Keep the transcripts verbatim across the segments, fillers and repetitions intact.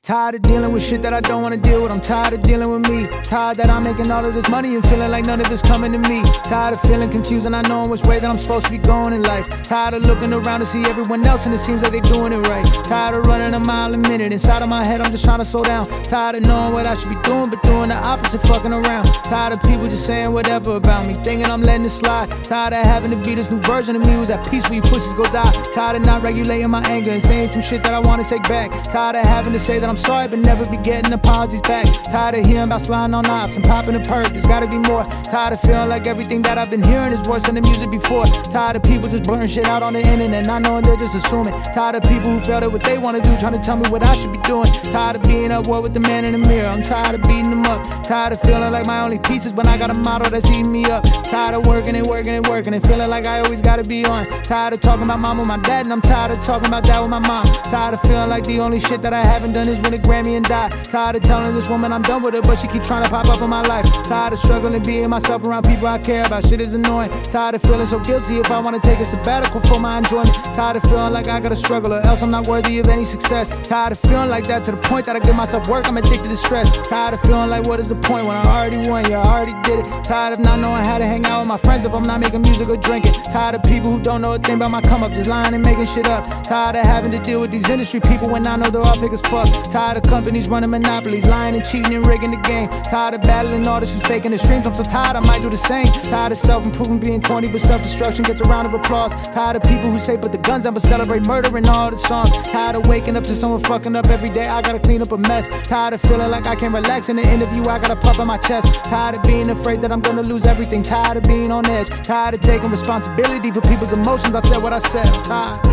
Tired of dealing with shit that I don't wanna deal with. I'm tired of dealing with me. Tired that I'm making all of this money and feeling like none of it's coming to me. Tired of feeling confused and not knowing which way that I'm supposed to be going in life. Tired of looking around to see everyone else and it seems like they doing it right. Tired of running a mile a minute. Inside of my head I'm just trying to slow down. Tired of knowing what I should be doing but doing the opposite, fucking around. Tired of people just saying whatever about me, thinking I'm letting it slide. Tired of having to be this new version of me who's at peace where you pussies go die. Tired of not regulating my anger and saying some shit that I wanna take back. Tired of having to say that I'm sorry but never be getting apologies back. Tired of hearing about sliding on knobs and popping a perk, there's gotta be more. Tired of feeling like everything that I've been hearing is worse than the music before. Tired of people just blurting shit out on the internet, not knowing they're just assuming. Tired of people who felt it what they wanna do, trying to tell me what I should be doing. Tired of being at war with the man in the mirror, I'm tired of beating them up. Tired of feeling like my only piece is when I got a model that's eating me up. Tired of working and working and working and feeling like I always gotta be on. Tired of talking about mom with my dad and I'm tired of talking about dad with my mom. Tired of feeling like the only shit that I haven't done is win a Grammy and die. Tired of telling this woman I'm done with her but she keeps trying to pop up in my life. Tired of struggling being myself around people I care about, shit is annoying. Tired of feeling so guilty if I wanna take a sabbatical for my enjoyment. Tired of feeling like I gotta struggle or else I'm not worthy of any success. Tired of feeling like that to the point that I give myself work, I'm addicted to stress. Tired of feeling like what is the point when I already won, yeah I already did it. Tired of not knowing how to hang out with my friends if I'm not making music or drinking. Tired of people who don't know a thing about my come up, just lying and making shit up. Tired of having to deal with these industry people when I know they're all fake as fuck. Tired of companies running monopolies, lying and cheating and rigging the game. Tired of battling artists who's faking the streams, I'm so tired I might do the same. Tired of self-improvement being corny but self-destruction gets a round of applause. Tired of people who say put the guns down but celebrate murder in all the songs. Tired of waking up to someone fucking up every day, I gotta clean up a mess. Tired of feeling like I can't relax in the interview, I gotta puff on my chest. Tired of being afraid that I'm gonna lose everything. Tired of being on edge. Tired of taking responsibility for people's emotions, I said what I said, I'm tired.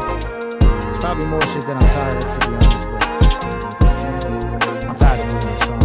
There's probably more shit that I'm tired of, to be honest, but I'm tired of doing this song.